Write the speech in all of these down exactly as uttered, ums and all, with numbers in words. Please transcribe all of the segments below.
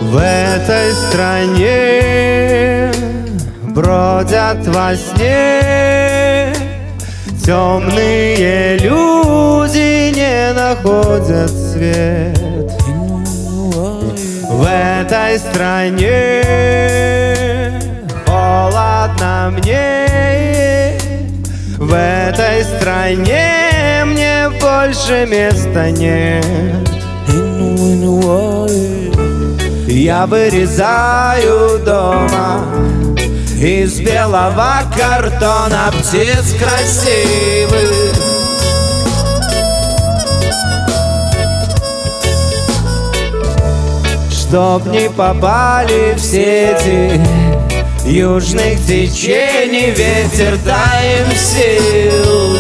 В этой стране бродят во сне темные люди, не находят свет. В этой стране холодно мне, в этой стране мне больше места нет. Я вырезаю дома из белого картона птиц красивых. Чтоб не попали в сети южных течений, ветер, дай им сил.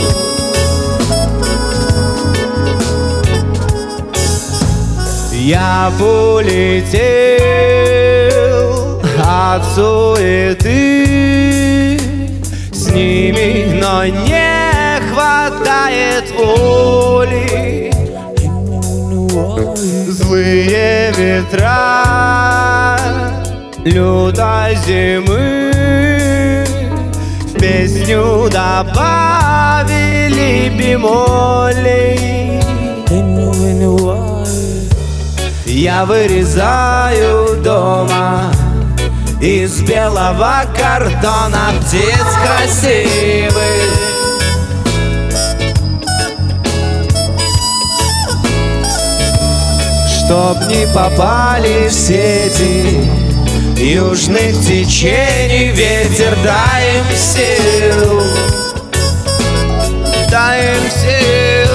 Я улетел от суеты с ними, но не хватает воли. Злые ветра лютой зимы в песню добавили бемолей. Я вырезаю дома из белого картона птиц красивых. Чтоб не попали в сети южных течений, ветер, дай им сил, дай им сил.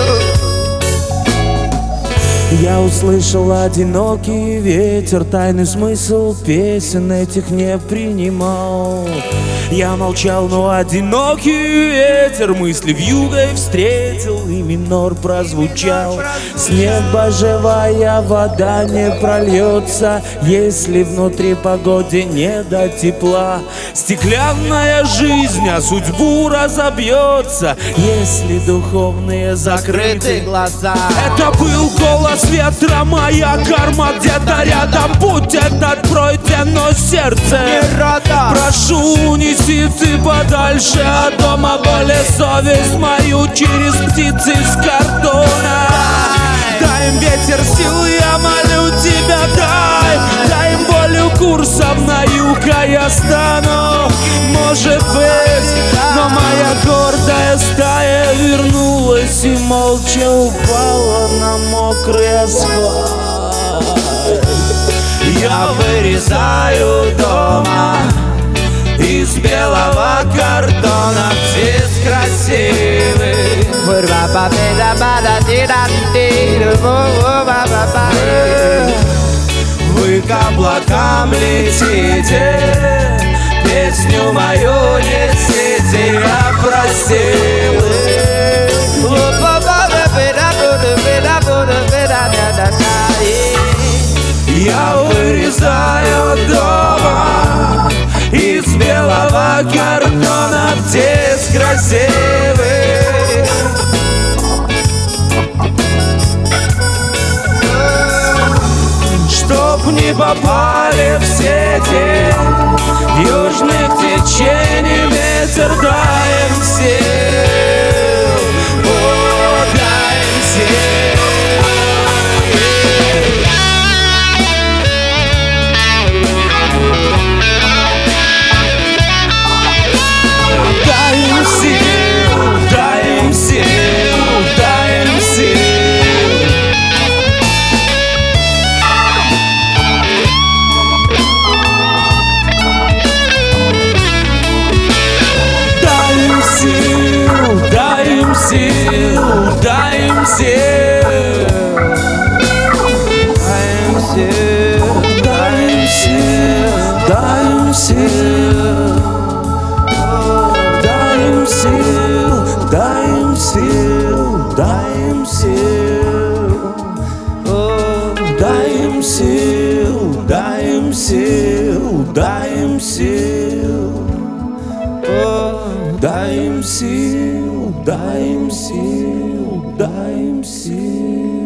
Я услышал одинокий ветер, тайный смысл песен этих не принимал. Я молчал, но одинокий ветер мысли вьюгой встретил, и минор прозвучал. С неба живая вода не прольется, если внутри погоде не до тепла. Стеклянная жизнь о судьбу разобьется, если духовные закрыты глаза. Это был голос ветра, моя карма где-то рядом. Путь этот пройден, но сердце прошу, унеси ты подальше от дома боль и совесть мою через птиц из картона. Дай им ветер сил, я молю тебя, дай, дай им волю курсом на юг, а я стану, может быть. Но моя гордая стая вернулась и молча упала на мокрый асфальт. Я вырезаю дома из белого картона птиц красивых. Вы к облакам летите, песню мою несите, я просил. Я вырезаю дома из белого картона птиц красивых. Чтоб не попали в сети южных течений, ветер, дай им сил, о, дай им сил. Дай им сил, дай им сил, дай им сил, дай им сил, дай им сил, дай им сил, дай им сил, дай им сил, дай им сил, дай им сил, дай им сил, дай им сил.